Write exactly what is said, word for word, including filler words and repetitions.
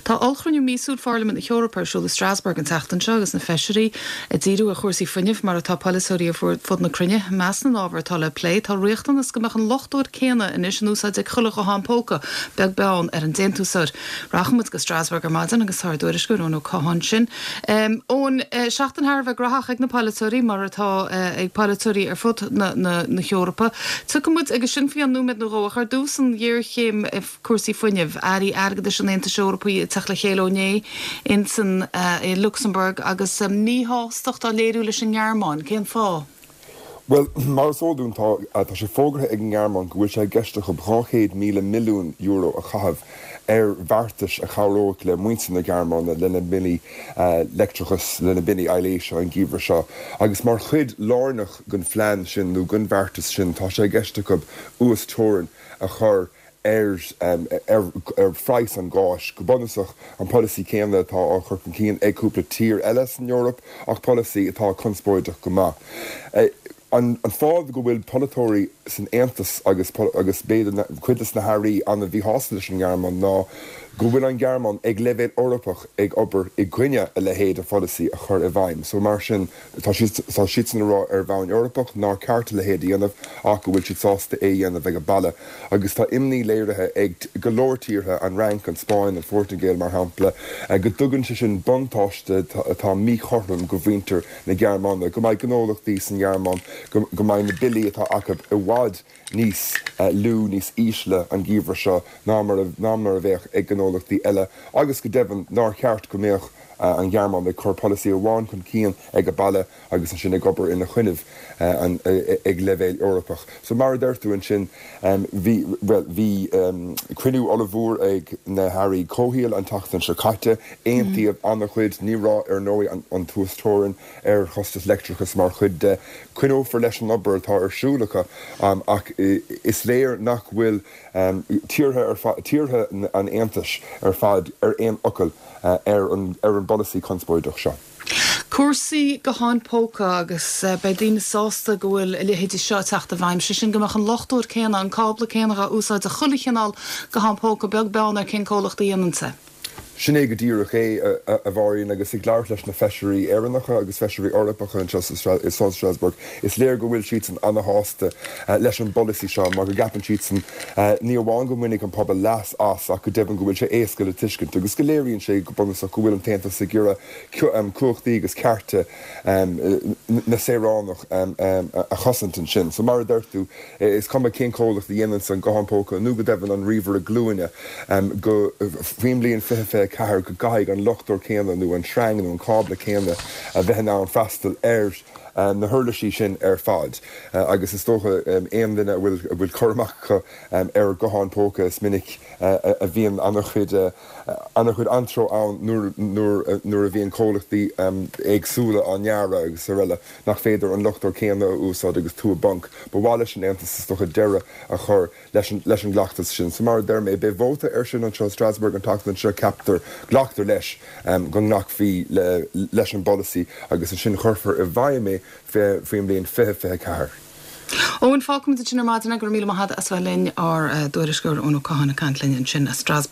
Tá olchrúniu mísúd Parliament na Européirsúil le Strasbourg an teachtan seo agus na feisirí a ddíú a chósaí funineh mar atá policyí a fud na crunne meas na ábhar tá le plé tá riochtan is go meach an lochtúir céine in is núsa ag chuladh go hápóca beag beán ar an déntúsad rachamid go Strasbourg ar maidan agus thúiris go ó cáhan sin. Ón seachtain thbh grathach ag na policyí mar atá ag policyí ar fud na Eorpa. Tu go mud agus sin fion númid na róach ar dús an dhéir chéim cuasaí funineh airí agad sin éanta Eorpaí teach le chéóné in san Luxembourg agus ní hástocht a léirú leis an Gearmáin cén fá. Well, mar sóún tá tá sé fógrathe ag an Gearmáin go bhfuil sé gceiste go bhchéad míle milliún euro a chahabh ar bhartas a charóach le muinsan na Gearmáin lena bini lectrachas lena bini eiléisio an gíomhar seo. Agus mar chud lárnach gon phlean sin nó gon bhartas sin tá sé gceiste go uas tóran a chur ar um, er, er freies an gáis go bonach an policy céanna tá á churpan cían agúpla tír eile in Europe ach policy atá conspóideach go maith. Uh, An, an fád go bhfuil politóirí san Aontas agus, agus béad chuidas na hairí an a bhí hásta an Gearmáin ná go bhfuil an Gearmáin ag levéad Eorpach ag obair i gcuine a le héad a policy a chur a bhaim. So mar sin tá siad san rá ar bhain Eorpach ná carta le héad dhéanamh ach go bhfuil siad sásta é dhéanamh ag a balle. Agus tá imní léirithe ag golóirtíortha an rank an Spáin an Fortingale mar hampla go dugann se sin bontáiste atá mí chorlam go bhhainter na Gearmáin go mbeidh gnólachtaí san Gearmáin go mbeidh na bilí atá acu i bhád níos lú níos ísle an gíomhar seo ná mar a bheith ag gnólachtaí eile agus go deimhin ná cheart go méoch Uh, an Gearmáin le chur policy amháin chun cían ag a balle agus an sin ag obair ina chuineh uh, an uh, ag levéil Eorpach. So mar deirú an sin hí um, well, um, cruinú olahúr ag na hairí cóhíal an tachtan se caite aontaíomh mm-hmm. anna chuid nírá ar nóí an, an tústóran ar chostas lectrachas mar chud uh, cuinó for leis an obair tá arsúlacha um, ach uh, is léir nach bhfuil um, tíortha ar tíortha an Aontas ar fad ar aon ocail uh, ar an ar an policy conspóideach seo. Cuasaí go hápóca agus uh, bei dtíine sásta go bhfuil lehéidir seo teachta bhaim si sin goach an lochtúir céanna an cábla céanna úsáid a chulichanál go hápóca beag beanna cén cólachta dhéanamsa. Sinné go dtíach é a bhhaíonn agus i gláir leis na feisiirí éannacha agus feisiirí Eorpacha an San Strasbourg. Is léir go bhfuil siad san anna hásta leis an policy seo mar go gapan siad san ní amháin go minic an poblbal leas as ach go deimhin go bhfuil sé éasca le tuiscint agus go léironn sé go bonach go bhfuil an taonnta sa gura cuachtaí agus cearta na séránach a chasantain sin. So mar a deirtú is cum cén cólach dhéanaan san gohanpóca nó go deimhin an riomhar a glúine go bhíimlíon fife cahar go gaig an lochtúir céanna nó an sreangan an cábla céanna a bheith ná an freastal air um, na thuirlaí sin ar fad. Uh, agus is tócha um, éon duine bhfuil bhfuil chormacha um, ar goháin póca is minic uh, a bhíon annach chud uh, annach chud antro ann nuair a bhíon cólachtaí um, agsúla an neara agus eile nach féidir an lochtúir céanna úsáid agus tú a banc, ba bháile sin Aontas is tócha deire a chur leis an ghlaachtas sin. So mar derm é be bhóta ar sin an seo Strasbourg an tachtan seo captar ghlaachtar leis um, go nach bhí le, leis an policy agus an sin churfar a bhaimé faoim líon fithe fithe cahar. Óin fácum sin ar máidir gur míle maithad as bhfuil linn ar dúirisgur ón ó cáhanna cant linn sin a Strasbourg.